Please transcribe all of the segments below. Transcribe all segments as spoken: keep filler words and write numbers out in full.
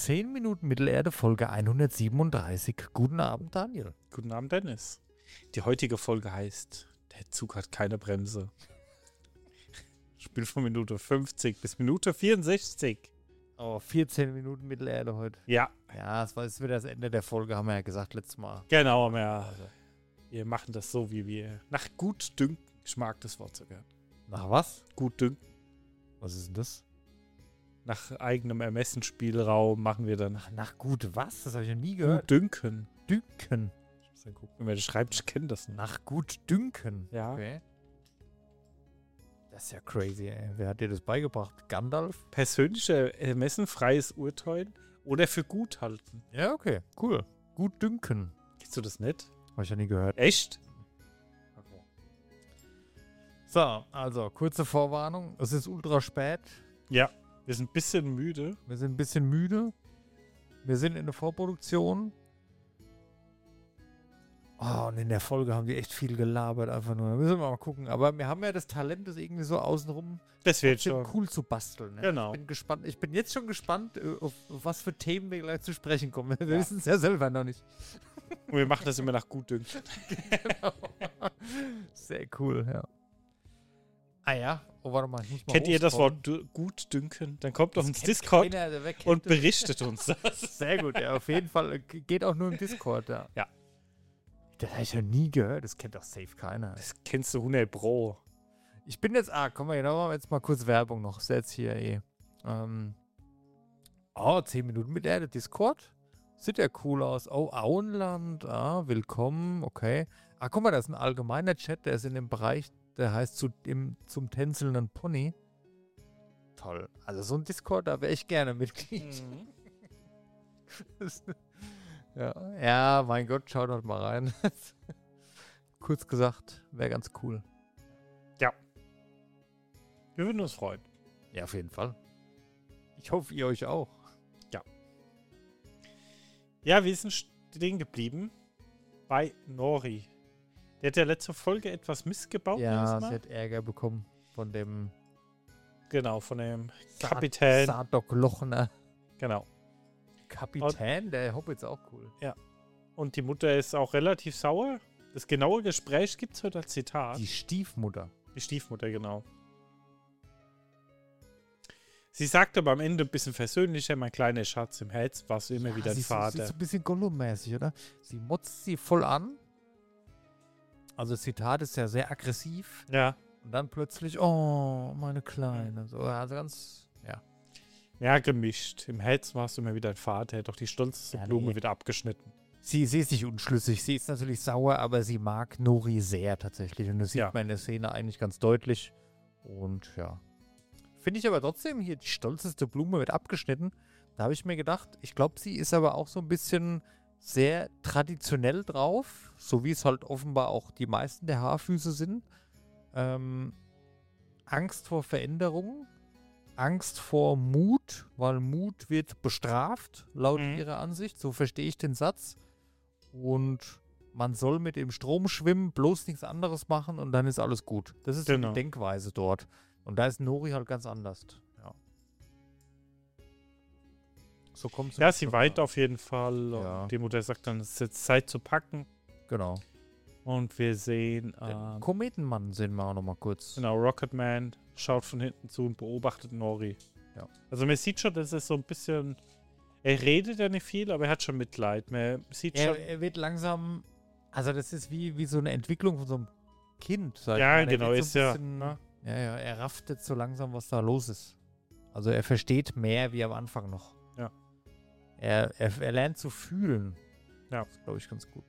zehn Minuten Mittelerde, Folge hundertsiebenunddreißig. Guten Abend, Daniel. Guten Abend, Dennis. Die heutige Folge heißt, der Zug hat keine Bremse. Spiel von Minute fünfzig bis Minute vierundsechzig. Oh, vierzehn Minuten Mittelerde heute. Ja. Ja, das war jetzt wieder das Ende der Folge, haben wir ja gesagt letztes Mal. Genau, wir, wir machen das so, wie wir nach Gutdünken, ich mag das Wort sogar. Nach was? Gutdünken. Was ist denn das? Nach eigenem Ermessensspielraum machen wir dann Nach, nach gut was? Das habe ich noch nie gehört. Gutdünken. Dünken. Ich muss dann gucken, wer das schreibt, ich kenne das nicht. Nach gut dünken. Ja. Okay. Das ist ja crazy, ey. Wer hat dir das beigebracht? Gandalf? Persönliche ermessenfreies Urteilen oder für gut halten. Ja, okay. Cool. Gut dünken. Kennst du das nicht? Habe ich ja nie gehört. Echt? Okay. So, also, kurze Vorwarnung. Es ist ultra spät. Ja, wir sind ein bisschen müde. Wir sind ein bisschen müde. Wir sind in der Vorproduktion. Oh, und in der Folge haben die echt viel gelabert, einfach nur. Da müssen wir mal gucken. Aber wir haben ja das Talent, das irgendwie so außenrum Das wird trotzdem schon. cool zu basteln. Ne? Genau. Ich bin gespannt. Ich bin jetzt schon gespannt, äh, auf, auf was für Themen wir gleich zu sprechen kommen. Wir wissen es ja selber noch nicht. Und wir machen das immer nach Gutdünken. Genau. Sehr cool, ja. Ah ja, oh, warte mal. Ich muss mal Kennt ihr das hochscrollen. Wort du- Gutdünken? Dann kommt doch Das ins kennt Discord keiner, wer kennt und das? berichtet uns das. Sehr gut, ja, auf jeden Fall. äh, Geht auch nur im Discord, ja. Ja. Das habe ich ja nie gehört. Das kennt doch safe keiner. Das kennst du hundert Pro. Ich bin jetzt, ah, komm mal, genau, machen wir jetzt mal kurz Werbung noch. Ist jetzt hier eh. Ähm, oh, zehn Minuten mit der Discord. Sieht ja cool aus. Oh, Auenland, ah, willkommen, okay. Ah, guck mal, das ist ein allgemeiner Chat, der ist in dem Bereich, der heißt zu, im, zum tänzelnden Pony. Toll. Also so ein Discord, da wäre ich gerne Mitglied. Das- ja. ja, mein Gott, schaut dort mal rein. Kurz gesagt, wäre ganz cool. Wir würden uns freuen. Ja, auf jeden Fall. Ich hoffe, ihr euch auch. Ja, wir sind stehen geblieben bei Nori. Der hat ja letzte Folge etwas missgebaut. Ja, nenn ich's sie mal. hat Ärger bekommen von dem Genau, von dem Sa- Kapitän. Sadok Lochner. Genau. Kapitän, der Hobbit ist auch cool. Und die Mutter ist auch relativ sauer. Das genaue Gespräch gibt es heute als Zitat. Die Stiefmutter. Die Stiefmutter, genau. Sie sagt aber am Ende ein bisschen versöhnlicher, mein kleiner Schatz im Herz, warst du immer Ja, wieder sie ein ist so- Sie Vater. ist so ein bisschen Gollum-mäßig, oder? Sie motzt sie voll an. Also das Zitat ist ja sehr aggressiv. Ja. Und dann plötzlich, oh, meine Kleine. So, also ganz, ja. Ja, gemischt. Im Herzen warst du immer wieder ein Vater, doch die stolzeste Ja, Blume nee. wird abgeschnitten. Sie, sie ist nicht unschlüssig. Sie ist natürlich sauer, aber sie mag Nori sehr tatsächlich. Und das sieht Ja. man in der Szene eigentlich ganz deutlich. Und ja. Finde ich aber trotzdem hier, die stolzeste Blume wird abgeschnitten. Da habe ich mir gedacht, ich glaube, sie ist aber auch so ein bisschen sehr traditionell drauf. So wie es halt offenbar auch die meisten der Haarfüße sind. Ähm, Angst vor Veränderungen. Angst vor Mut, weil Mut wird bestraft, laut Mhm. ihrer Ansicht. So verstehe ich den Satz. Und man soll mit dem Strom schwimmen, bloß nichts anderes machen und dann ist alles gut. Das ist so Genau. die Denkweise dort. Und da ist Nori halt ganz anders. Ja. So kommt Ja, sie weint auf jeden Fall. Ja. Und die Mutter sagt dann, es ist jetzt Zeit zu packen. Genau. Und wir sehen, Den ähm, Kometenmann sehen wir auch noch mal kurz. genau, Rocketman schaut von hinten zu und beobachtet Nori. Ja. Also man sieht schon, dass es so ein bisschen, er redet ja nicht viel, aber er hat schon Mitleid. Man sieht Er, schon, er wird langsam, also das ist wie, wie so eine Entwicklung von so einem Kind. Sag ich ja, mal. Er genau, wird ist so ein ja, bisschen- ne? Ja, ja, er rafft jetzt so langsam, was da los ist. Also er versteht mehr wie am Anfang noch. Ja. Er, er, er lernt zu fühlen. Ja. Das ist, glaube ich, ganz gut.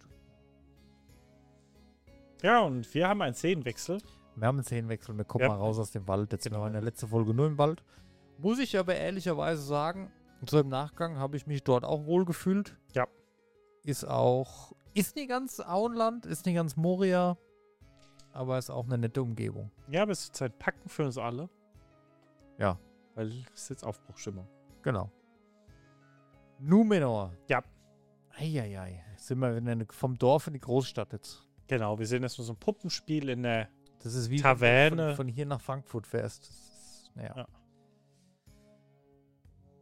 Ja, und wir haben einen Szenenwechsel. Wir haben einen Szenenwechsel, wir kommen Ja. mal raus aus dem Wald. Jetzt Genau. waren wir in der letzten Folge nur im Wald. Muss ich aber ehrlicherweise sagen, so im Nachgang habe ich mich dort auch wohl gefühlt. Ja. Ist auch, ist nicht ganz Auenland, ist nicht ganz Moria, aber ist auch eine nette Umgebung. Ja, aber es ist Zeit packen für uns alle. Ja. Weil es ist jetzt Aufbruchstimmung. Genau. Numenor. Ja. Eieiei. Jetzt sind wir in eine, vom Dorf in die Großstadt jetzt. Genau, wir sehen jetzt nur so ein Puppenspiel in der Das ist wie Taverne. wenn du von, von hier nach Frankfurt fährst. Das ist, naja. Ja.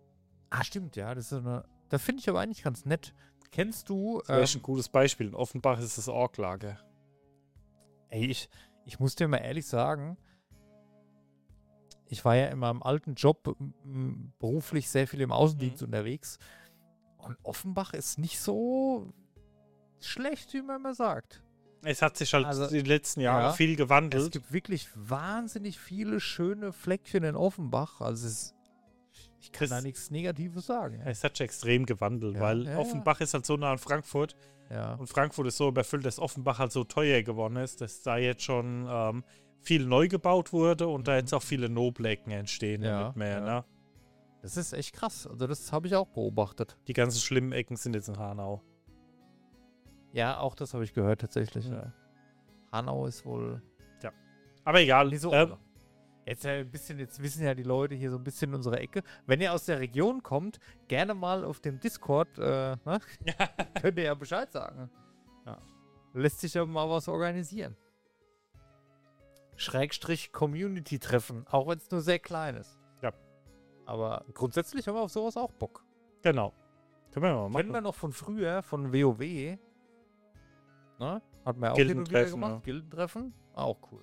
Ah, stimmt, ja. Das ist so eine. Das finde ich aber eigentlich ganz nett. Kennst du. Das wäre Ähm, ein gutes Beispiel. In Offenbach ist das Orklager. ey, ich, ich muss dir mal ehrlich sagen, ich war ja in meinem alten Job m, beruflich sehr viel im Außendienst Mhm. unterwegs. Und Offenbach ist nicht so schlecht, wie man immer sagt. Es hat sich halt Also, die letzten Jahre ja. viel Es gewandelt. gibt wirklich wahnsinnig viele schöne Fleckchen in Offenbach. Also es ist, ich kann Das- da nichts Negatives sagen. Es hat sich extrem gewandelt, Ja, weil ja, ja. Offenbach ist halt so nah an Frankfurt Ja. und Frankfurt ist so überfüllt, dass Offenbach halt so teuer geworden ist, dass da jetzt schon ähm, viel neu gebaut wurde und da jetzt auch viele Noblecken entstehen Ja, und nicht mehr. ja. Ne? Das ist echt krass. Also das habe ich auch beobachtet. Die ganzen schlimmen Ecken sind jetzt in Hanau. Ja, auch das habe ich gehört tatsächlich. Mhm. Ja. Hanau ist wohl Aber egal. nicht so. ähm, Jetzt äh, ein bisschen, jetzt wissen ja die Leute hier so ein bisschen unsere Ecke. Wenn ihr aus der Region kommt, gerne mal auf dem Discord, äh, ne? Könnt ihr ja Bescheid sagen. Ja. Lässt sich ja mal was organisieren. Schrägstrich Community-Treffen, auch wenn es nur sehr klein ist. Ja. Aber grundsätzlich haben wir auf sowas auch Bock. genau. Können wir mal Kennen machen. wir noch von früher, von WoW. Ne? Hat man ja auch hin und wieder Gildentreffen, gemacht. ja. Gildentreffen. Auch cool.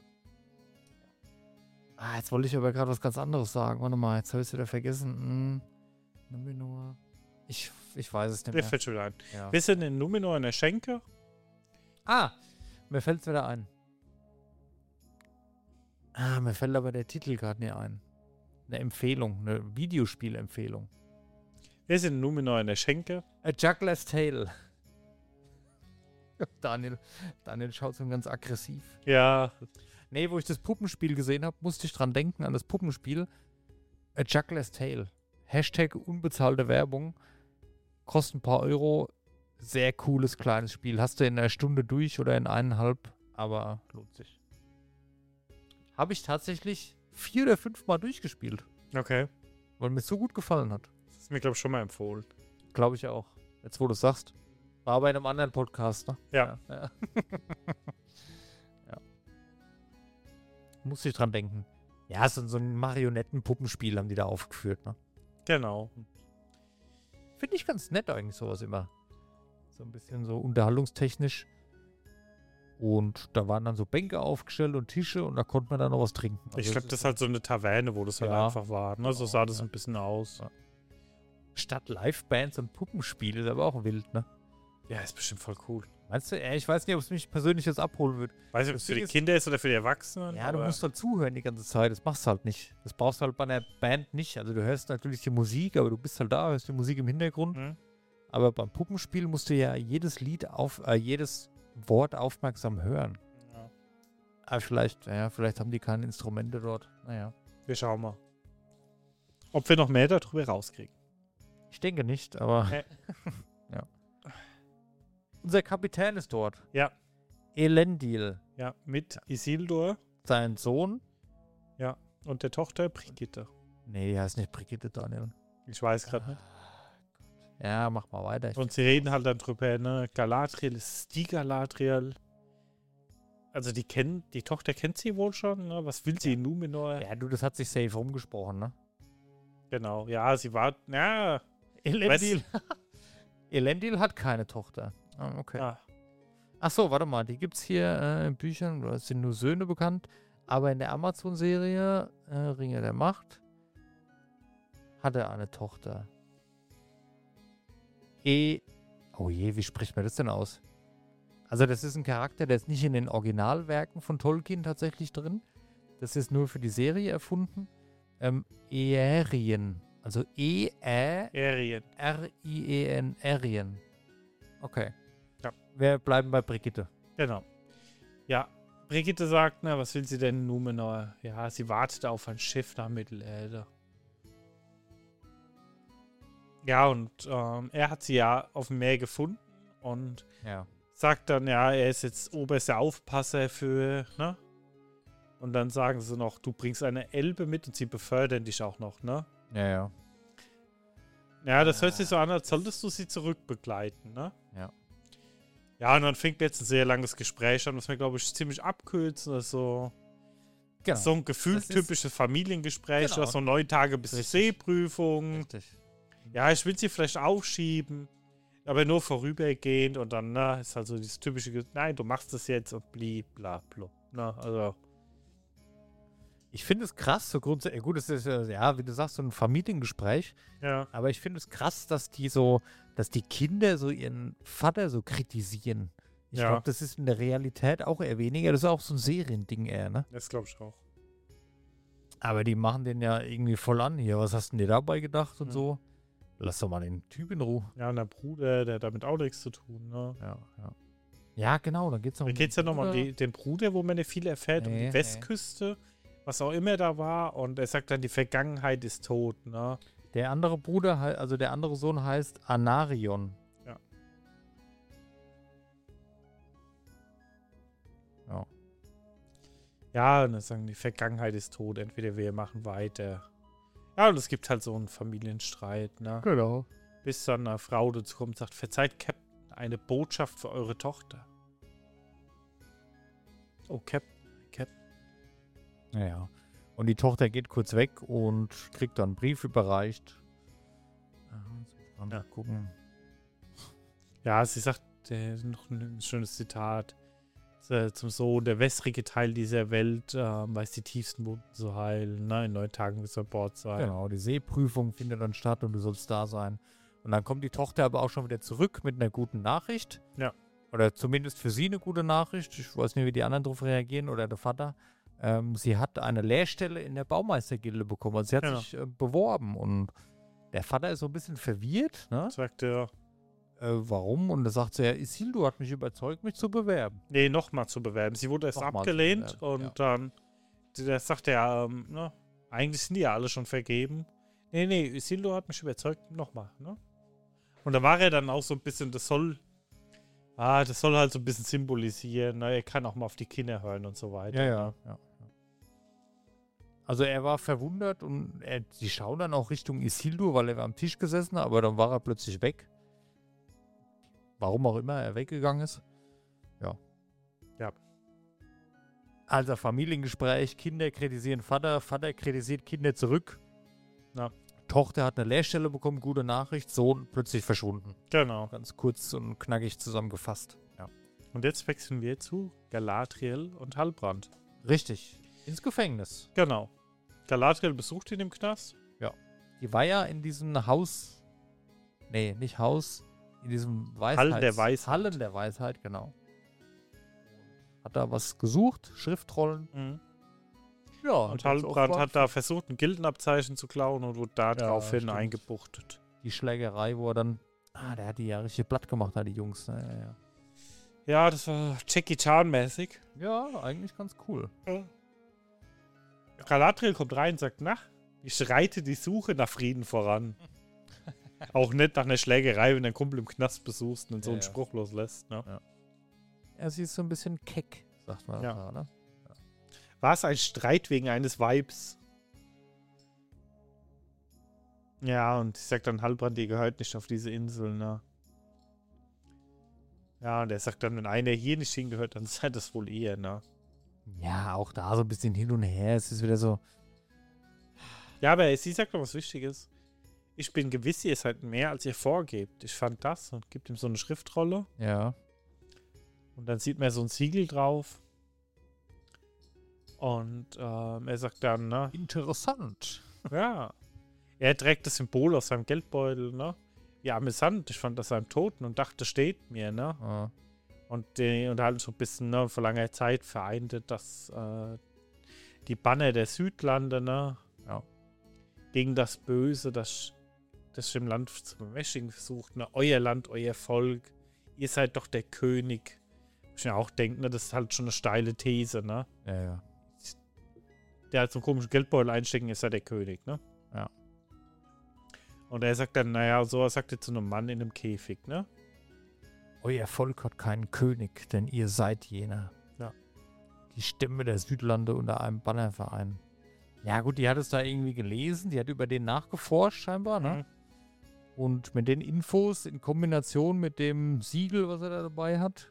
Ah, jetzt wollte ich aber gerade was ganz anderes sagen. Warte mal, jetzt habe ich es wieder vergessen. Hm. Numenor. Ich, ich weiß es nicht Mir mehr. fällt schon wieder ein. Ja. Wir sind in Numenor in der Schenke. Ah, mir fällt es wieder ein. Ah, mir fällt aber der Titel gerade nicht ein. Eine Empfehlung, eine Videospielempfehlung. Wir sind in Numenor in der Schenke. A Juggler's Tale. Daniel, Daniel schaut so ganz aggressiv. Ja, Nee, wo ich das Puppenspiel gesehen habe, musste ich dran denken, an das Puppenspiel. A Juggler's Tale. Hashtag unbezahlte Werbung. Kostet ein paar Euro. Sehr cooles kleines Spiel. Hast du in einer Stunde durch oder in eineinhalb, aber lohnt sich. Habe ich tatsächlich vier oder fünf Mal durchgespielt, okay. weil mir so gut gefallen hat. Das ist mir, glaube ich, schon mal empfohlen. Glaube ich auch. Jetzt, wo du es sagst. War bei einem anderen Podcast, ne? Ja. Ja. ja. ja. Muss ich dran denken. Ja, so, so ein Marionettenpuppenspiel haben die da aufgeführt, ne? Genau. Finde ich ganz nett eigentlich sowas immer. So ein bisschen so unterhaltungstechnisch. Und da waren dann so Bänke aufgestellt und Tische und da konnte man dann noch was trinken. Ich Also glaube, das ist halt so eine Taverne, wo das halt Ja. einfach war. Ne? So sah das Ja. ein bisschen aus. Ja. Statt Livebands und Puppenspiele ist aber auch wild, ne? Ja, ist bestimmt voll cool. Meinst du? Ja, ich weiß nicht, ob es mich persönlich jetzt abholen wird. Weiß nicht, ob Das es für Ding die ist- Kinder ist oder für die Erwachsenen. Ja, du aber musst halt zuhören die ganze Zeit. Das machst du halt nicht. Das brauchst du halt bei einer Band nicht. Also du hörst natürlich die Musik, aber du bist halt da, hörst die Musik im Hintergrund. Hm? Aber beim Puppenspiel musst du ja jedes Lied auf, äh, jedes Wort aufmerksam hören. Ja. Aber vielleicht, ja, vielleicht haben die keine Instrumente dort. Naja. Wir schauen mal. Ob wir noch mehr darüber rauskriegen. Ich denke nicht, aber. Nee. ja. Unser Kapitän ist dort. Ja. Elendil. Ja, mit Isildur Sein Sohn. und der Tochter Brigitte. Nee, die heißt nicht Brigitte, Daniel. Ich weiß gerade nicht. Ja, mach mal weiter. Ich Und sie reden halt dann drüber, ne? Galadriel ist die Galadriel. Also die kennen, die Tochter kennt sie wohl schon, ne? Was will sie in Numenor? ja, du, das hat sich safe rumgesprochen, ne? Genau, ja, sie war, ja, Elendil. Elendil hat keine Tochter. Ah, okay. ja. Ach so, warte mal. Die gibt's hier äh, in Büchern, oder es sind nur Söhne bekannt. Aber in der Amazon-Serie äh, Ringe der Macht hat er eine Tochter. E. Oh je, wie spricht man das denn aus? Also, das ist ein Charakter, der ist nicht in den Originalwerken von Tolkien tatsächlich drin. Das ist nur für die Serie erfunden. Ähm, Eärien. Also E-Ä-R-I-E-N. Erien. Erien. Okay. Ja. Wir bleiben bei Brigitte. Genau. Ja, Brigitte sagt, na, was will sie denn in Numenor? Ja, sie wartet auf ein Schiff nach Mittelerde. Ja, und ähm, er hat sie ja auf dem Meer gefunden und Ja. sagt dann, ja, er ist jetzt oberster Aufpasser für, ne? Und dann sagen sie noch, du bringst eine Elbe mit und sie befördern dich auch noch, ne? Ja, ja. Ja, das hört sich so an, als solltest du sie zurückbegleiten, ne? Ja. Ja, und dann fängt jetzt ein sehr langes Gespräch an, was wir, glaube ich, ziemlich abkürzen. Also Genau. so ein gefühlt Das ist- typisches Familiengespräch, Genau. so neun Tage bis zur Richtig. Seeprüfung. Richtig. ja, ich will sie vielleicht aufschieben, aber nur vorübergehend und dann, na, ist halt so dieses typische, Ge- nein, du machst das jetzt und blieb, bla, bla. Na, also, Ich finde es krass, so grundsätzlich, gut, es ist ja, ja, wie du sagst, so ein Familiengespräch, ja, aber ich finde es krass, dass die so, dass die Kinder so ihren Vater so kritisieren. Ich Ja. glaube, das ist in der Realität auch eher weniger, das ist auch so ein Seriending eher, ne? das glaube ich auch. Aber die machen den ja irgendwie voll an hier. Was hast denn dir dabei gedacht und Hm. so? Lass doch mal den Typ in Ruhe. Ja, und der Bruder, der hat damit auch nichts zu tun, ne? Ja, ja. Ja, genau, dann geht's noch Da geht es ja nochmal um Bruder. die, den Bruder, wo man nicht viel erfährt, um Nee, die nee. Westküste, was auch immer da war. Und er sagt dann, die Vergangenheit ist tot, ne? Der andere Bruder, hei- also der andere Sohn heißt Anarion. Ja. Ja. Ja, und dann sagen die, Vergangenheit ist tot, entweder wir machen weiter. Ja, und es gibt halt so einen Familienstreit, ne? Genau. Bis dann eine Frau dazu kommt und sagt, verzeiht Captain, eine Botschaft für eure Tochter. Oh, Captain, Captain. Ja. Und die Tochter geht kurz weg und kriegt dann einen Brief überreicht. Ja. Ja. Gucken. Ja, sie sagt, äh, noch ein schönes Zitat äh, zum Sohn, der wässrige Teil dieser Welt äh, weiß die tiefsten Wunden zu heilen. Ne? In neun Tagen wirst du an Bord sein. Genau, die Seeprüfung findet dann statt und du sollst da sein. Und dann kommt die Tochter aber auch schon wieder zurück mit einer guten Nachricht. Ja. Oder zumindest für sie eine gute Nachricht. Ich weiß nicht, wie die anderen darauf reagieren oder der Vater. Ähm, sie hat eine Lehrstelle in der Baumeistergilde bekommen. Also sie hat Genau. sich äh, beworben und der Vater ist so ein bisschen verwirrt. Ne? Sagt er, Äh, warum? Und da sagt sie, ja, Isildur hat mich überzeugt, mich zu bewerben. nee, nochmal zu bewerben. Sie wurde erst Nochmal zu abgelehnt bewerben, und ja. dann der sagt er, ähm, ne, eigentlich sind die ja alle schon vergeben. Nee, nee, Isildur hat mich überzeugt, nochmal, ne? Und da war er dann auch so ein bisschen, das soll, ah, das soll halt so ein bisschen symbolisieren, ne? Er kann auch mal auf die Kinder hören und so weiter. Ja, ja, ja. Also er war verwundert und er, sie schauen dann auch Richtung Isildur, weil er war am Tisch gesessen, aber dann war er plötzlich weg. Warum auch immer er weggegangen ist. Ja. Ja. Also Familiengespräch, Kinder kritisieren Vater, Vater kritisiert Kinder zurück. Ja. Tochter hat eine Lehrstelle bekommen, gute Nachricht, Sohn plötzlich verschwunden. Genau. Ganz kurz und knackig zusammengefasst. Ja. Und jetzt wechseln wir zu Galadriel und Halbrand. Richtig. Ins Gefängnis. Genau. Galadriel besucht ihn im Knast. Die war ja in diesem Haus. Nee, nicht Haus. In diesem Weisheits Hallen der Weisheit. Hallen der Weisheit, genau. Hat da was gesucht, Schriftrollen. Ja. Und hat's Halbrand auch hat da versucht, ein Gildenabzeichen zu klauen und wurde da Ja, draufhin stimmt. eingebuchtet. die Schlägerei, wo er dann. Ah, der hat die ja richtig platt gemacht, da die Jungs. Ja, ja, ja. Ja, das war Jackie Chan-mäßig. ja, eigentlich ganz cool. Galadriel kommt rein und sagt, na, ich reite die Suche nach Frieden voran. Auch nicht nach einer Schlägerei, wenn du einen Kumpel im Knast besuchst und so Ja, einen ja. Spruch loslässt. Ne? Ja, sie ist so ein bisschen keck, sagt man. Ja. Da, ne? War es ein Streit wegen eines Weibs? Ja, und ich sag dann, Halbrand, ihr gehört nicht auf diese Insel, ne? Ja, und er sagt dann, wenn einer hier nicht hingehört, dann seid das wohl ihr, ne? Ja, auch da so ein bisschen hin und her. Es ist wieder so. Ja, aber sie sagt noch was Wichtiges. Ich bin gewiss, ihr seid mehr, als ihr vorgebt. Ich fand das und gibt ihm so eine Schriftrolle. Ja. Und dann sieht man so ein Siegel drauf. Und ähm, er sagt dann, ne? Interessant. Ja. Er trägt das Symbol aus seinem Geldbeutel, ne? Wie amüsant. Ich fand das am Toten und dachte, steht mir, ne? Ja. Und die unterhalten so ein bisschen, ne? Vor langer Zeit vereinte das äh, die Banner der Südlande, ne? Ja. Gegen das Böse, das, das im Land zu bemächtigen versucht, ne? Euer Land, euer Volk. Ihr seid doch der König. Ich mir auch denke, ne? Das ist halt schon eine steile These, ne? Ja, ja. Der halt so einen komischen Geldbeutel einstecken, ist ja der König, ne? Ja. Und er sagt dann, naja, so er sagt er zu einem Mann in einem Käfig, ne? Euer Volk hat keinen König, denn ihr seid jener. Ja. Die Stämme der Südlande unter einem Bannerverein. Ja gut, die hat es da irgendwie gelesen, die hat über den nachgeforscht scheinbar, ne? Mhm. Und mit den Infos in Kombination mit dem Siegel, was er da dabei hat,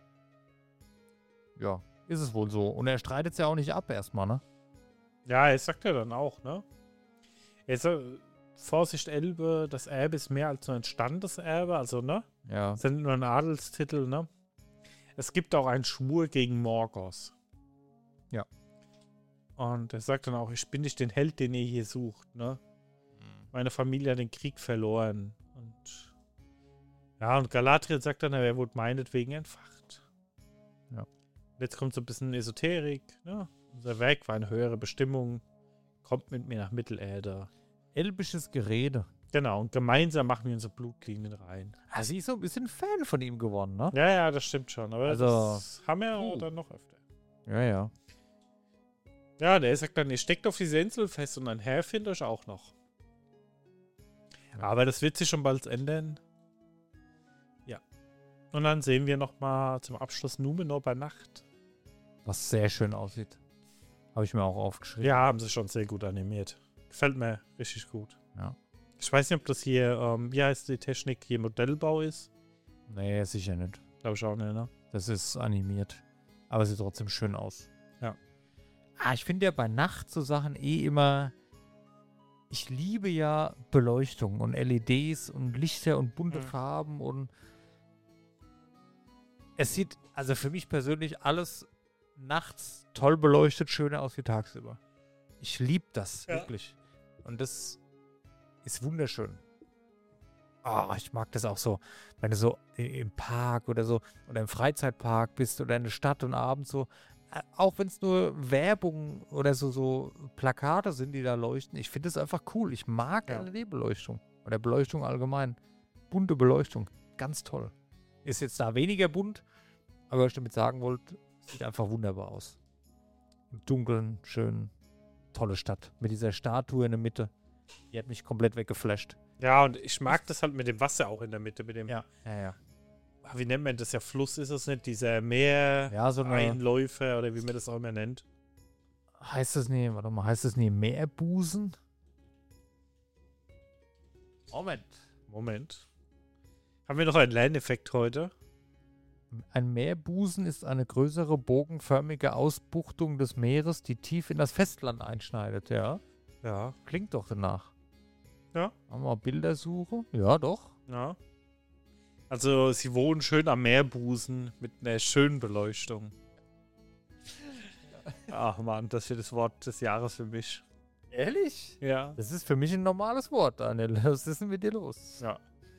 ja, ist es wohl so. Und er streitet es ja auch nicht ab erstmal, ne? Ja, das sagt er dann auch, ne? Er sa- Vorsicht Elbe, das Erbe ist mehr als nur ein Standeserbe, also, ne? Ja. Das ist nicht nur ein Adelstitel, ne? Es gibt auch einen Schwur gegen Morgoth. Ja. Und er sagt dann auch, ich bin nicht den Held, den ihr hier sucht, ne? Meine Familie hat den Krieg verloren. Und ja, und Galadriel sagt dann, er wurde meinetwegen entfacht. Ja. Und jetzt kommt so ein bisschen Esoterik, ne? Unser Werk war eine höhere Bestimmung. Kommt mit mir nach Mittelerde. Elbisches Gerede. Genau, und gemeinsam machen wir unsere Blutlinien rein. Ah, sie ist so ein bisschen Fan von ihm geworden, ne? Ja, ja, das stimmt schon. Aber Also, das haben wir uh. dann noch öfter. Ja, ja. Ja, der sagt dann, ihr steckt auf diese Insel fest und ein Herr findet euch auch noch. Aber das wird sich schon bald ändern. Ja. Und dann sehen wir nochmal zum Abschluss Numenor bei Nacht. Was sehr schön aussieht. Habe ich mir auch aufgeschrieben. Ja, haben sie schon sehr gut animiert. Gefällt mir richtig gut. Ja. Ich weiß nicht, ob das hier, ähm, wie heißt die Technik, hier Modellbau ist. Nee, sicher nicht. Glaube ich auch nicht, ne? Das ist animiert. Aber sieht trotzdem schön aus. Ja. Ah, ich finde ja bei Nacht so Sachen eh immer. Ich liebe ja Beleuchtung und L E Ds und Lichter und bunte Mhm. Farben und es sieht, also für mich persönlich, alles nachts toll beleuchtet, schöner aus wie tagsüber. Ich liebe das, Ja. wirklich. Und das ist wunderschön. Ah, ich mag das auch so, wenn du so i- im Park oder so oder im Freizeitpark bist oder in der Stadt und abends so, äh, auch wenn es nur Werbung oder so, so Plakate sind, die da leuchten. Ich finde es einfach cool. Ich mag Ja. L E D-Beleuchtung oder Beleuchtung allgemein. Bunte Beleuchtung, ganz toll. Ist jetzt da weniger bunt, aber was ich damit sagen wollte, sieht einfach wunderbar aus. Im Dunkeln, schön, tolle Stadt. Mit dieser Statue in der Mitte. Die hat mich komplett weggeflasht. Ja, und ich mag das halt mit dem Wasser auch in der Mitte, mit dem, Ja, ja, ja. wie nennt man das ja, Fluss ist es nicht, dieser Meer, Ja, so eine, Einläufer oder wie man das auch immer nennt. heißt das nie, warte mal, heißt das nie Meerbusen? Moment. Moment. Haben wir noch einen Lerneffekt heute? Ein Meerbusen ist eine größere bogenförmige Ausbuchtung des Meeres, die tief in das Festland einschneidet, ja. Ja. Klingt doch danach. Ja. Haben wir mal Bildersuche? Ja, doch. Ja. Also, sie wohnen schön am Meerbusen mit einer schönen Beleuchtung. Ach man, das wird das Wort des Jahres für mich. Ehrlich? Ja. Das ist für mich ein normales Wort, Daniel. Was ist denn mit dir los? Ja.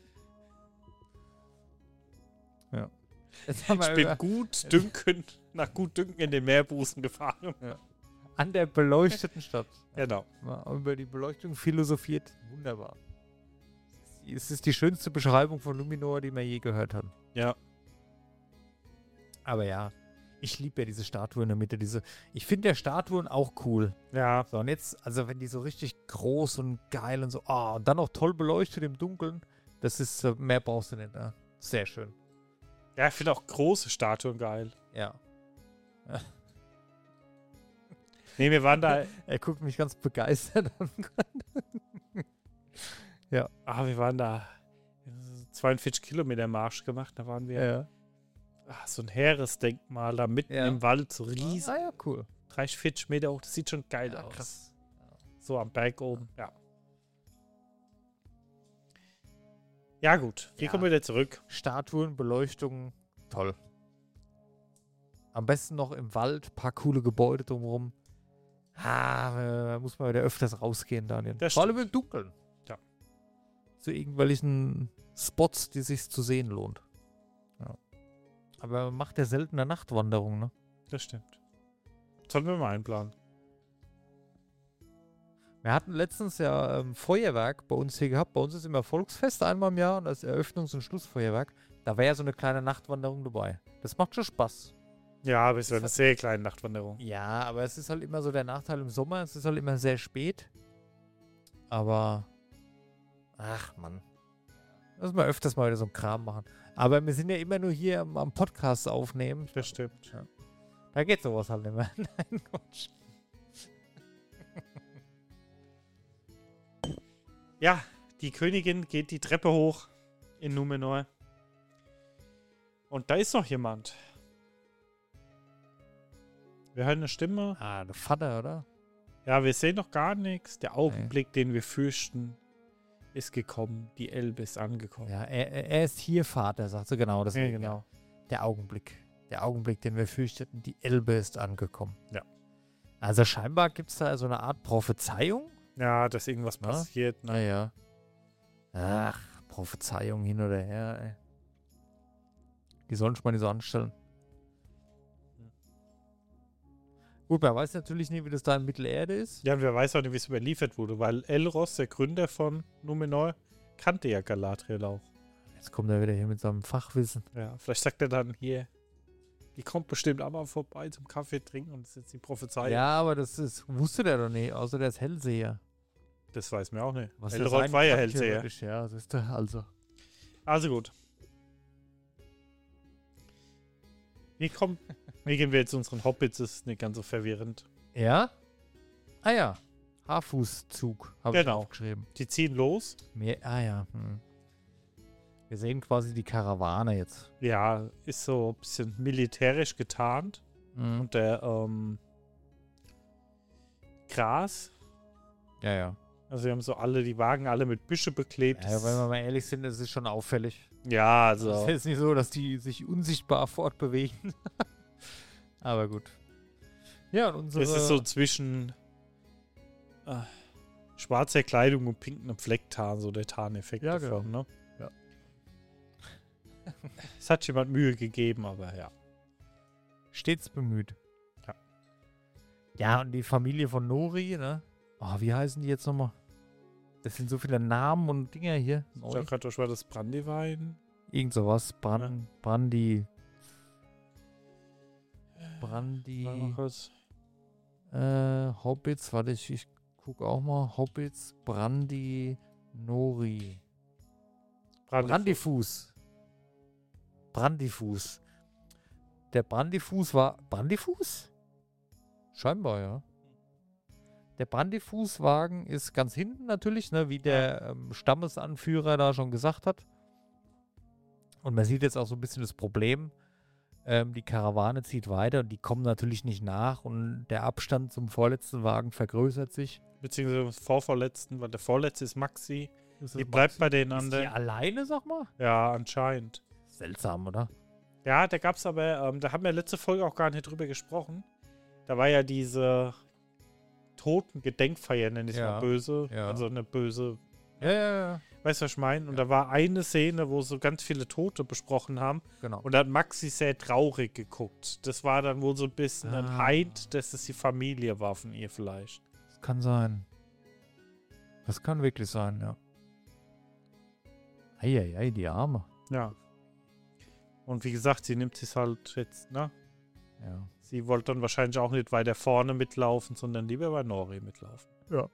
Ja. Jetzt haben wir Ich bin über, gut dünken, nach gut dünken in den Meerbusen gefahren. an der beleuchteten Stadt. Genau. Mal über die Beleuchtung philosophiert. Wunderbar. Es ist die schönste Beschreibung von Numenor, die man je gehört hat. Ja. Aber ja, ich liebe ja diese Statue in der Mitte. Diese, ich finde ja Statuen auch cool. Ja. So, und jetzt, also wenn die so richtig groß und geil und so, oh, und dann auch toll beleuchtet im Dunkeln, das ist, äh, mehr brauchst du nicht, ne? Sehr schön. Ja, ich finde auch große Statuen geil. Ja. Nee, wir waren da, Er guckt mich ganz begeistert an. ah, wir waren da zweiundvierzig Kilometer Marsch gemacht. Da waren wir, Ja. ah, so ein Heeresdenkmal da mitten Ja. im Wald, so riesig, Ah ja, cool. dreißig, vierzig Meter hoch. Das sieht schon geil Ja, aus. krass. So am Berg oben, ja. Ja, gut. Wir Ja. kommen wieder zurück. Statuen, Beleuchtung, toll. Am besten noch im Wald, paar coole Gebäude drumherum. Ah, äh, muss man wieder öfters rausgehen, Daniel. Das Vor allem im Dunkeln. Ja. Zu irgendwelchen Spots, die sich zu sehen lohnt. Ja. Aber man macht ja selten eine Nachtwanderung, ne? Das stimmt. Sollen wir mal einplanen. Wir hatten letztens ja ähm, Feuerwerk bei uns hier gehabt. Bei uns ist immer Volksfest einmal im Jahr und das Eröffnungs- und Schlussfeuerwerk. Da wäre ja so eine kleine Nachtwanderung dabei. Das macht schon Spaß. Ja, aber es wäre eine sehr kleine Nachtwanderung. Ja, aber es ist halt immer so der Nachteil im Sommer. Es ist halt immer sehr spät. Aber, ach Mann. Müssen wir öfters mal wieder so einen Kram machen. Aber wir sind ja immer nur hier am, am Podcast aufnehmen. Das stimmt. Ja. Da geht sowas halt nicht mehr. Nein, Quatsch. Ja, die Königin geht die Treppe hoch in Numenor. Und da ist noch jemand. Wir hören eine Stimme. Ah, der Vater, oder? Ja, wir sehen noch gar nichts. Der Augenblick, den wir fürchten. ist gekommen, die Elbe ist angekommen. Ja, er, er er ist hier Vater, sagt sie genau. Das Ja, genau. Der Augenblick. Der Augenblick, den wir fürchteten, die Elbe ist angekommen. Ja. Also scheinbar gibt es da so eine Art Prophezeiung. Ja, dass irgendwas Na? passiert. Ne? Naja. Ach, Prophezeiung hin oder her, ey. Die sollen schon mal nicht so anstellen. Gut, man weiß natürlich nie, wie das da in Mittelerde ist. Ja, und wer weiß auch nicht, wie es überliefert wurde, weil Elros, der Gründer von Numenor, kannte ja Galadriel auch. Jetzt kommt er wieder hier mit seinem Fachwissen. Ja, vielleicht sagt er dann hier, die kommt bestimmt auch mal vorbei zum Kaffee trinken und das ist jetzt die Prophezeiung. Ja, aber das ist, wusste der doch nicht, außer der ist Hellseher. Das weiß man auch nicht. Was der Elrond sein war ja kann, Hellseher. theoretisch, Ja, das ist der, also. Also gut. Wie kommt, wie gehen wir jetzt zu unseren Hobbits? Das ist nicht ganz so verwirrend. Ja? Ah ja. Haarfußzug, habe ich Genau. aufgeschrieben. Die ziehen los. Mehr, ah ja. Hm. Wir sehen quasi die Karawane jetzt. Ja, ist so ein bisschen militärisch getarnt. Mhm. Und der ähm, Gras, Ja, ja. also wir haben so alle, die Wagen alle mit Büsche beklebt. Ja, wenn wir mal ehrlich sind, das ist schon auffällig. Ja, Es also ist jetzt nicht so, dass die sich unsichtbar fortbewegen. Aber gut. Ja, und unsere... es ist so zwischen äh, schwarzer Kleidung und pinkem Flecktarn, so der Tarneffekt Ja, davon, ne? Ja. Es hat jemand Mühe gegeben, aber ja. Stets bemüht. Ja. Ja, und die Familie von Nori, ne? Oh, wie heißen die jetzt nochmal? Das sind so viele Namen und Dinger hier. Ich sag gerade, was war das Brandywein? Irgend sowas. Brand, Brandi. Brandi. Warte mal kurz. Äh, Hobbits, warte, ich, ich guck auch mal. Hobbits, Brandi, Nori. Brandy- Brandifuß. Brandifuß. Der Brandifuß war. Brandifuß? Scheinbar, ja. Der Brandifußwagen ist ganz hinten natürlich, ne, wie der ähm, Stammesanführer da schon gesagt hat. Und man sieht jetzt auch so ein bisschen das Problem. Ähm, die Karawane zieht weiter und die kommen natürlich nicht nach und der Abstand zum vorletzten Wagen vergrößert sich. Beziehungsweise das Vorvorletzten, weil der Vorletzte ist Maxi. Ist Die bleibt bei denen an Ist die der. alleine, sag mal? Ja, anscheinend. Seltsam, oder? Ja, da gab's aber, ähm, da haben wir letzte Folge auch gar nicht drüber gesprochen. Da war ja diese Toten-Gedenkfeier, nenne ich es Ja, mal böse. ja. Also eine böse, Ja, ja, ja. weißt du, was ich meine? Und Ja. da war eine Szene, wo so ganz viele Tote besprochen haben. Genau. Und da hat Maxi sehr traurig geguckt. Das war dann wohl so ein bisschen ein Ah. Heid, dass es die Familie war von ihr vielleicht. Das kann sein. Das kann wirklich sein, ja. Eieiei, die Arme. Ja. Und wie gesagt, sie nimmt es halt jetzt, ne? Ja. Sie wollte dann wahrscheinlich auch nicht weiter vorne mitlaufen, sondern lieber bei Nori mitlaufen.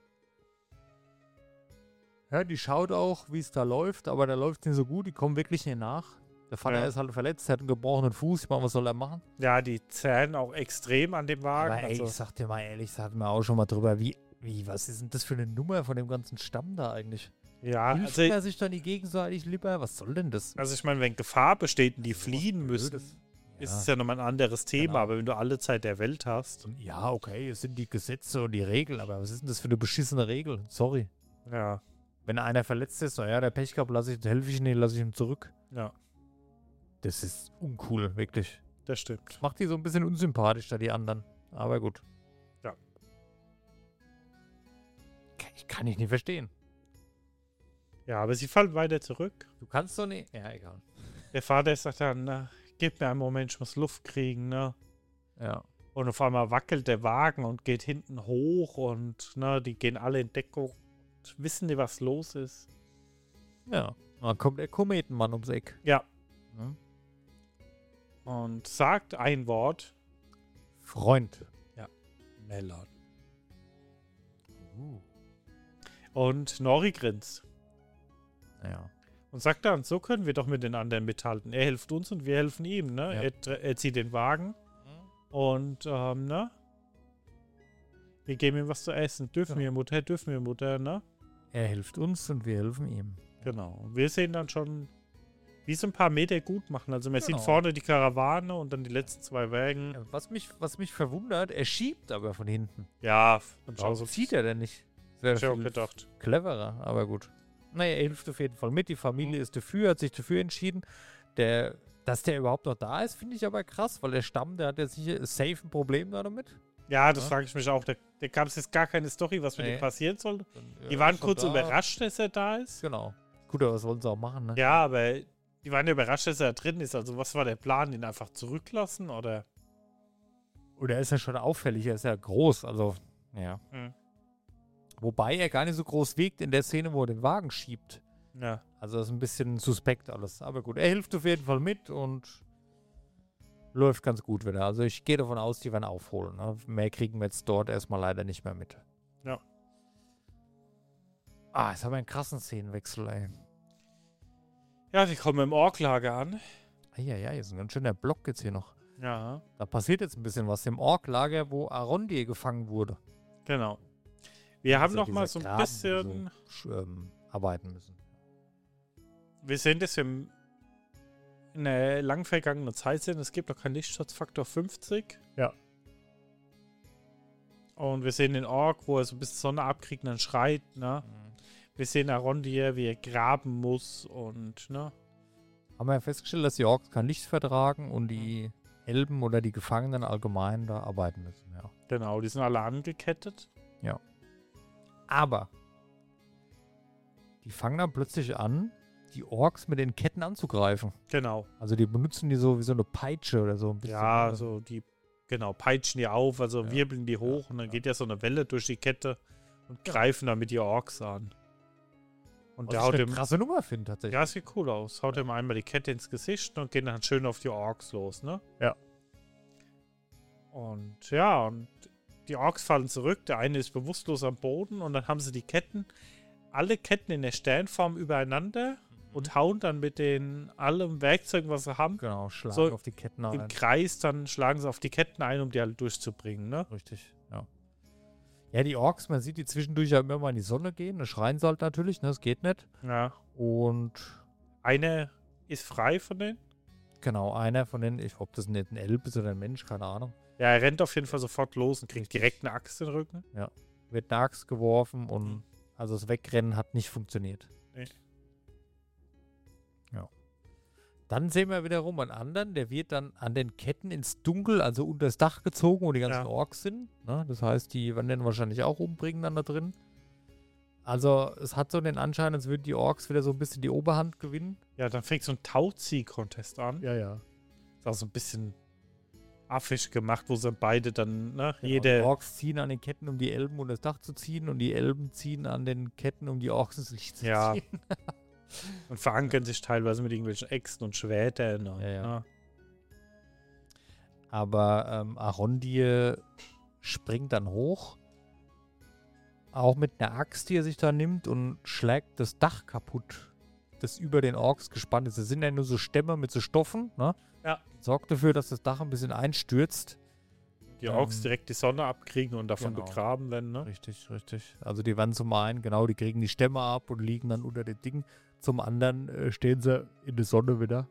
Ja, die schaut auch, wie es da läuft, aber da läuft es nicht so gut. Die kommen wirklich nicht nach. Der Vater Ja. ist halt verletzt, er hat einen gebrochenen Fuß. Ich meine, was soll er machen? Ja, die zählen auch extrem an dem Wagen. Aber ey, also, ich sag dir mal ehrlich, da hatten wir auch schon mal drüber, wie, wie, was ist denn das für eine Nummer von dem ganzen Stamm da eigentlich? ja, Hilft also, er sich dann die gegenseitig lieber? Was soll denn das? also ich meine, wenn Gefahr besteht und die Sowas fliehen müssen, Blödes. ist es ja nochmal ein anderes Thema. Genau. Aber wenn du alle Zeit der Welt hast, Und ja, okay, es sind die Gesetze und die Regeln, aber was ist denn das für eine beschissene Regel? Sorry. ja, Wenn einer verletzt ist, naja, der Pech gehabt, lass ich, helfe ich ihm, lasse ich ihm zurück. ja, Das ist uncool, wirklich. das stimmt. Macht die so ein bisschen unsympathisch, da die anderen. Aber gut. Ja. Kann ich, kann ich nicht verstehen. Ja, aber sie fallen weiter zurück. Du kannst doch nicht. Ja, egal. Der Vater sagt dann, na, gib mir einen Moment, ich muss Luft kriegen, ne? Ja. Und auf einmal wackelt der Wagen und geht hinten hoch und ne, die gehen alle in Deckung und wissen nicht, was los ist. Ja. Dann kommt der Kometenmann ums Eck. Ja. Ne? Und sagt ein Wort. Freund. Melon. Uh. Und Nori grinst. Ja. Und sagt dann, so können wir doch mit den anderen mithalten. Er hilft uns und wir helfen ihm, ne? Ja. Er, tr- er zieht den Wagen und, ähm, ne? Wir geben ihm was zu essen. Dürfen Genau. wir, Mutter, dürfen wir, Mutter, ne? Er hilft uns und wir helfen ihm. Genau. Und wir sehen dann schon, wie es ein paar Meter gut machen. Also man Genau. sieht vorne die Karawane und dann die letzten zwei Wagen. Ja, Was mich, was mich verwundert, er schiebt aber von hinten. Ja, und Warum so zieht er denn nicht? Das Ich hab wäre auch viel gedacht. cleverer, aber gut. naja, er hilft auf jeden Fall mit. Die Familie ist dafür, hat sich dafür entschieden. Der, dass der überhaupt noch da ist, finde ich aber krass, weil der Stamm, der hat ja sicher safe ein Problem da damit. Ja, das Ja. frage ich mich auch. Da, da gab es jetzt gar keine Story, was mit Nee. ihm passieren soll. Ja, Die waren ist kurz schon da. überrascht, dass er da ist. Genau. Gut, aber was wollen sie auch machen, ne? Ja, aber die waren ja überrascht, dass er drin ist. Also was war der Plan? Ihn einfach zurücklassen oder? Oder ist er schon auffällig? Er ist ja groß, also, ja. Hm. Wobei er gar nicht so groß wiegt in der Szene, wo er den Wagen schiebt. Ja. Also das ist ein bisschen suspekt alles. Aber gut, er hilft auf jeden Fall mit und läuft ganz gut wieder. Also ich gehe davon aus, die werden aufholen. Ne? Mehr kriegen wir jetzt dort erstmal leider nicht mehr mit. Ja. Ah, jetzt haben wir einen krassen Szenenwechsel, ey. Ja, die kommen im Orklager an. Eieiei, ist ein ganz schöner Block jetzt hier noch. Ja, Da passiert jetzt ein bisschen was im Orklager, wo Arondir gefangen wurde. genau. Wir haben Also noch mal dieser so ein Graben, bisschen. so, sch- ähm, arbeiten müssen. Wir sehen das im, in der lang vergangenen Zeit sehen. Es gibt noch keinen Lichtschutzfaktor fünfzig. Ja. Und wir sehen den Ork, wo er so ein bisschen Sonne abkriegt und dann schreit, ne? Wir sehen Arondir, wie er graben muss und, ne? Haben wir ja festgestellt, dass die Orks kein Licht vertragen und die Elben oder die Gefangenen allgemein da arbeiten müssen, ja. Genau, die sind alle angekettet. Aber die fangen dann plötzlich an, die Orks mit den Ketten anzugreifen. Genau. Also die benutzen die so wie so eine Peitsche oder so ein bisschen. Ja, ne? so die, genau, peitschen die auf, also Ja. wirbeln die hoch Ja, und dann ja. geht ja so eine Welle durch die Kette und Ja. greifen damit die Orks an. Und Was der ich haut eine dem. krasse Nummer finde tatsächlich. Ja, sieht cool aus. Haut ihm einmal die Kette ins Gesicht und geht dann schön auf die Orks los, ne? Ja. Und ja, und die Orks fallen zurück. Der eine ist bewusstlos am Boden und dann haben sie die Ketten, alle Ketten in der Sternform übereinander und hauen dann mit den allem Werkzeugen, was sie haben, Genau, schlagen So auf die Ketten im ein. Kreis, dann schlagen sie auf die Ketten ein, um die alle durchzubringen, ne? Richtig, ja. Ja, die Orks, man sieht die zwischendurch ja immer mal in die Sonne gehen. Da schreien sie halt natürlich, ne? Das geht nicht. Ja. Und Einer ist frei von denen. genau, einer von denen, ich ob das nicht ein Elb ist oder ein Mensch, keine Ahnung, Ja, er rennt auf jeden Fall sofort los und kriegt direkt eine Axt in den Rücken. wird eine Axt geworfen und also das Wegrennen hat nicht funktioniert. Nee. Ja. Dann sehen wir wiederum einen anderen, der wird dann an den Ketten ins Dunkel, also unter das Dach gezogen, wo die ganzen Ja. Orks sind. Ne? Das heißt, die werden den wahrscheinlich auch umbringen dann da drin. Also es hat so den Anschein, als würden die Orks wieder so ein bisschen die Oberhand gewinnen. Ja, dann fängt so ein Tauzieh-Contest an. Ja, ja. Ist auch so ein bisschen affisch gemacht, wo sie beide dann, ne, Die jede. Orks ziehen an den Ketten, um die Elben unter das Dach zu ziehen und die Elben ziehen an den Ketten, um die Orks ins Licht zu Ja. ziehen. Und verankern sich teilweise mit irgendwelchen Äxten und Schwertern. Und, Ja, ja. Ne? Aber ähm, Arondir springt dann hoch, auch mit einer Axt, die er sich da nimmt und schlägt das Dach kaputt, das über den Orks gespannt ist. Das sind ja nur so Stämme mit so Stoffen, ne? Ja. Sorgt dafür, dass das Dach ein bisschen einstürzt. Die Orks Ähm, direkt die Sonne abkriegen und davon genau. begraben werden, ne? Richtig, richtig. Also die werden zum einen, genau, die kriegen die Stämme ab und liegen dann unter den Dingen. Zum anderen äh, stehen sie in der Sonne wieder.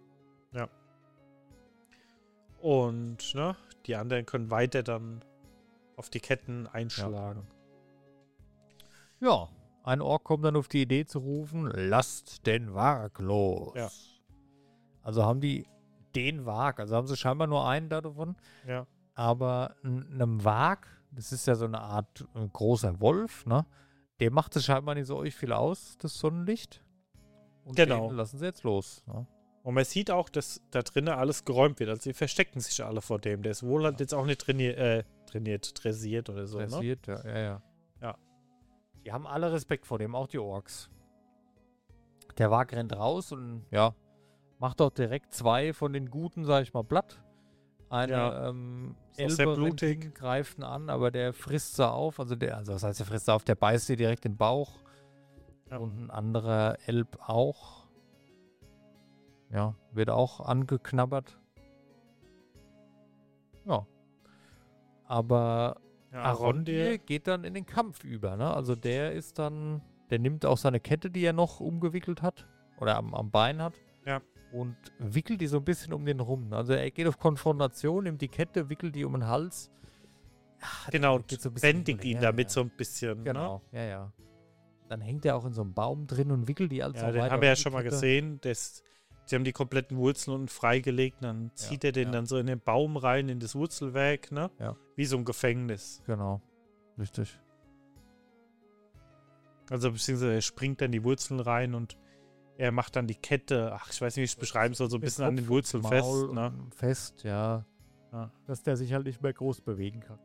Und, ne, die anderen können weiter dann auf die Ketten einschlagen. Ja, ein Ork kommt dann auf die Idee zu rufen, lasst den Wag los. Ja. Also haben die den Wag, also haben sie scheinbar nur einen davon, Ja. aber n- einem Wag, das ist ja so eine Art äh, großer Wolf, ne? Dem macht es scheinbar nicht so euch viel aus, das Sonnenlicht. Und Genau. den lassen sie jetzt los. Ne? Und man sieht auch, dass da drinnen alles geräumt wird. Also sie verstecken sich alle vor dem. Der ist wohl halt jetzt auch nicht trainiert, äh, trainiert, dressiert oder so, ne? Dressiert, ja, ja, ja. Ja. Die haben alle Respekt vor dem, auch die Orks. Der Wag rennt raus und ja, macht auch direkt zwei von den Guten, sag ich mal, platt. Eine Ja. ähm, Ist auch sehr Elbe rennt blutig. hin, greift ihn an, aber der frisst sie auf. Also der, also was heißt, der frisst sie auf, der beißt sie direkt in den Bauch. Ja. Und ein anderer Elb auch. Ja, wird auch angeknabbert. Ja. Aber Ja, Arondir geht dann in den Kampf über, ne? Also der ist dann, der nimmt auch seine Kette, die er noch umgewickelt hat, oder am, am Bein hat, Ja. und wickelt die so ein bisschen um den rum. Also er geht auf Konfrontation, nimmt die Kette, wickelt die um den Hals. Ja, Genau, geht so ein bisschen bändigt hin ihn und her, damit ja. so ein bisschen. Ne? Genau, ja, ja. dann hängt er auch in so einem Baum drin und wickelt die alles Ja, auch den weiter haben wir ja auf die schon mal Kette. gesehen. Das, die haben die kompletten Wurzeln unten freigelegt. Dann zieht er den ja. dann so in den Baum rein, in das Wurzelwerk, ne? Ja. Wie so ein Gefängnis. Genau, richtig. Also beziehungsweise er springt dann die Wurzeln rein und er macht dann die Kette, ach, ich weiß nicht, wie ich es beschreiben soll, so ein Mit bisschen an den Kopf Wurzeln und fest, Maul ne? und Fest, ja. Ja. Dass der sich halt nicht mehr groß bewegen kann.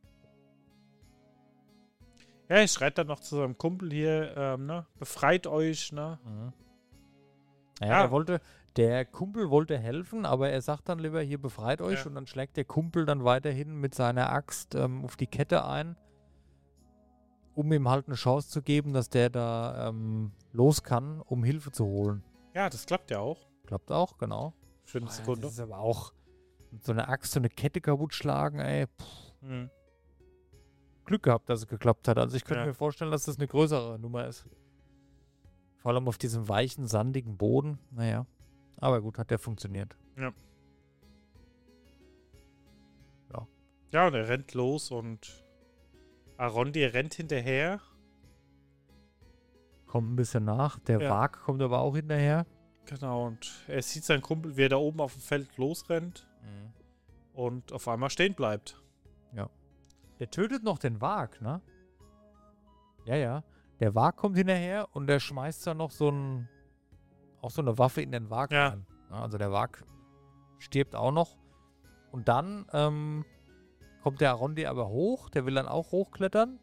Ja, er schreit dann noch zu seinem Kumpel hier, ähm, ne? Befreit euch, ne? Mhm. Naja, Ja. er wollte, der Kumpel wollte helfen, aber er sagt dann lieber, hier befreit euch, Ja. und dann schlägt der Kumpel dann weiterhin mit seiner Axt ähm, auf die Kette ein, um ihm halt eine Chance zu geben, dass der da ähm, los kann, um Hilfe zu holen. Ja, das klappt ja auch. Klappt auch, genau. Für eine Ah, Sekunde. Das ist aber auch mit so einer Axt so eine Kette kaputt schlagen, ey. Puh, Mhm. Glück gehabt, dass es geklappt hat. Also ich könnte Ja. mir vorstellen, dass das eine größere Nummer ist. Vor allem auf diesem weichen, sandigen Boden. Naja. Aber gut, hat der funktioniert. Ja, und er rennt los und Arondi rennt hinterher. Kommt ein bisschen nach. Der Ja. Wag kommt aber auch hinterher. Genau, und er sieht seinen Kumpel, wie er da oben auf dem Feld losrennt und auf einmal stehen bleibt. Der tötet noch den Wag, ne? Ja, ja. Der Wag kommt hinterher und der schmeißt dann noch so ein, auch so eine Waffe in den Wag Ja. rein. Ja, also der Wag stirbt auch noch. Und dann ähm, kommt der Arondi aber hoch. Der will dann auch hochklettern.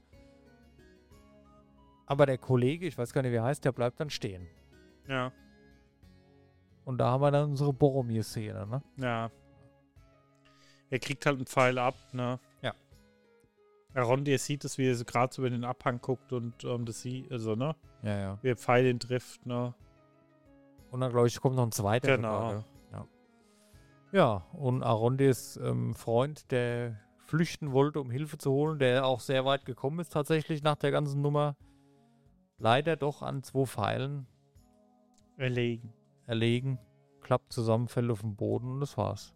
Aber der Kollege, ich weiß gar nicht, wie er heißt, der bleibt dann stehen. Ja, Und da haben wir dann unsere Boromir-Szene, ne? ja. Er kriegt halt einen Pfeil ab, ne? Ja. Arondi, er sieht es, wie er so gerade so über den Abhang guckt und ähm, das sieht, also, ne? Ja, ja. Wie er Pfeil ihn trifft, ne? Und dann, glaube ich, kommt noch ein zweiter. Genau. sogar, gell? Ja. Ja, und Arondis ähm, Freund, der flüchten wollte, um Hilfe zu holen, der auch sehr weit gekommen ist tatsächlich nach der ganzen Nummer, leider doch an zwei Pfeilen Erlegen. erlegen, klappt zusammen, fällt auf den Boden und das war's.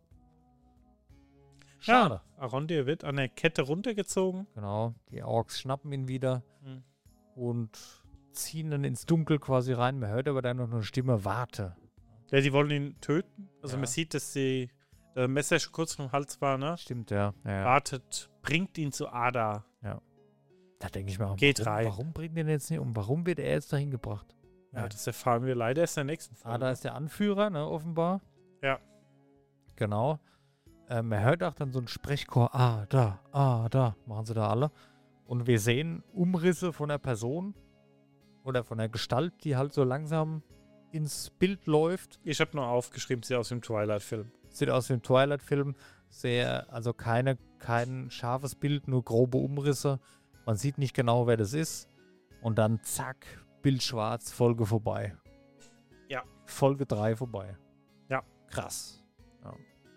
Ja, Arondi wird an der Kette runtergezogen. Genau, die Orks schnappen ihn wieder Mhm. und ziehen dann ins Dunkel quasi rein. Man hört aber dann noch eine Stimme, warte. Ja, die wollen ihn töten. Also Ja. man sieht, dass die äh, Messer schon kurz vom Hals war, ne? Stimmt, ja. ja, ja. Wartet, bringt ihn zu Ada. Da denke ich mir, Geht warum, rein. warum bringt den jetzt nicht um? Warum wird er jetzt dahin gebracht? Ja, Ja. das erfahren wir leider erst in der nächsten Folge. Ada ist der Anführer, ne, offenbar. Ja. Genau. Ähm, er hört auch dann so ein Sprechchor, ah, da, ah, da, machen sie da alle. Und wir sehen Umrisse von der Person oder von der Gestalt, die halt so langsam ins Bild läuft. Ich habe nur aufgeschrieben, sie aus dem Twilight-Film. Sieht aus wie im Twilight-Film. Sehr, also keine, kein scharfes Bild, nur grobe Umrisse. Man sieht nicht genau, wer das ist. Und dann zack, Bild schwarz, Folge vorbei. Ja. Folge drei vorbei. Ja. Krass. Ja.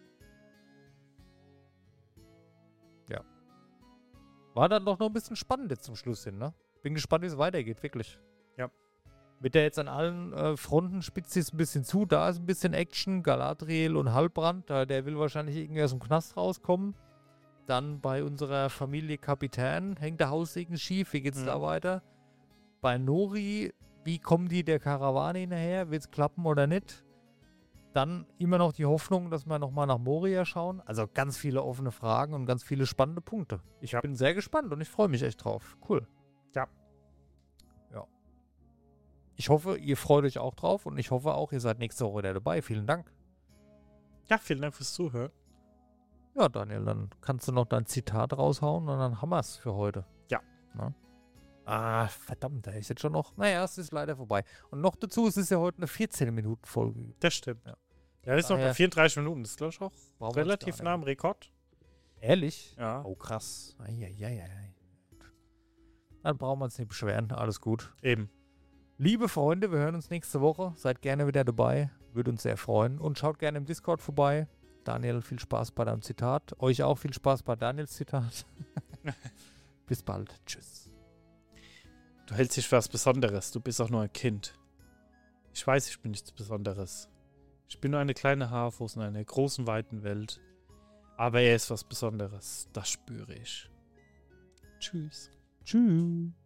ja. War dann doch noch ein bisschen spannend jetzt zum Schluss hin, ne? Bin gespannt, wie es weitergeht, wirklich. Ja. Wird der jetzt an allen äh, Fronten, spitzt es ein bisschen zu, da ist ein bisschen Action, Galadriel und Halbrand, da, der will wahrscheinlich irgendwie aus dem Knast rauskommen. Dann bei unserer Familie Kapitän hängt der Haussegen schief, wie geht's Mhm. da weiter? Bei Nori, wie kommen die der Karawane hinterher? Wird's klappen oder nicht? Dann immer noch die Hoffnung, dass wir nochmal nach Moria schauen. Also ganz viele offene Fragen und ganz viele spannende Punkte. Ich Ja. bin sehr gespannt und ich freue mich echt drauf. Cool. Ja. Ja. Ich hoffe, ihr freut euch auch drauf und ich hoffe auch, ihr seid nächste Woche wieder dabei. Vielen Dank. Ja, vielen Dank fürs Zuhören. Ja, Daniel, dann kannst du noch dein Zitat raushauen und dann haben wir es für heute. Ja. Na? Ah, verdammt, da ist jetzt schon noch. Naja, es ist leider vorbei. Und noch dazu, es ist ja heute eine vierzehn-Minuten-Folge. Das stimmt. Ja. Ja, das ist noch bei Daher- vierunddreißig Minuten. Das ist, glaube ich, auch Brauchen wir uns relativ gar nah nicht. am Rekord. Ehrlich? Ja, Oh, krass. Eieieiei. Dann brauchen wir uns nicht beschweren. Alles gut. eben. Liebe Freunde, wir hören uns nächste Woche. Seid gerne wieder dabei. Würde uns sehr freuen. Und schaut gerne im Discord vorbei. Daniel, viel Spaß bei deinem Zitat. Euch auch viel Spaß bei Daniels Zitat. Bis bald. Tschüss. Du hältst dich für was Besonderes. Du bist auch nur ein Kind. Ich weiß, ich bin nichts Besonderes. Ich bin nur eine kleine Haarfuß in einer großen, weiten Welt. Aber er ist was Besonderes. Das spüre ich. Tschüss. Tschüss.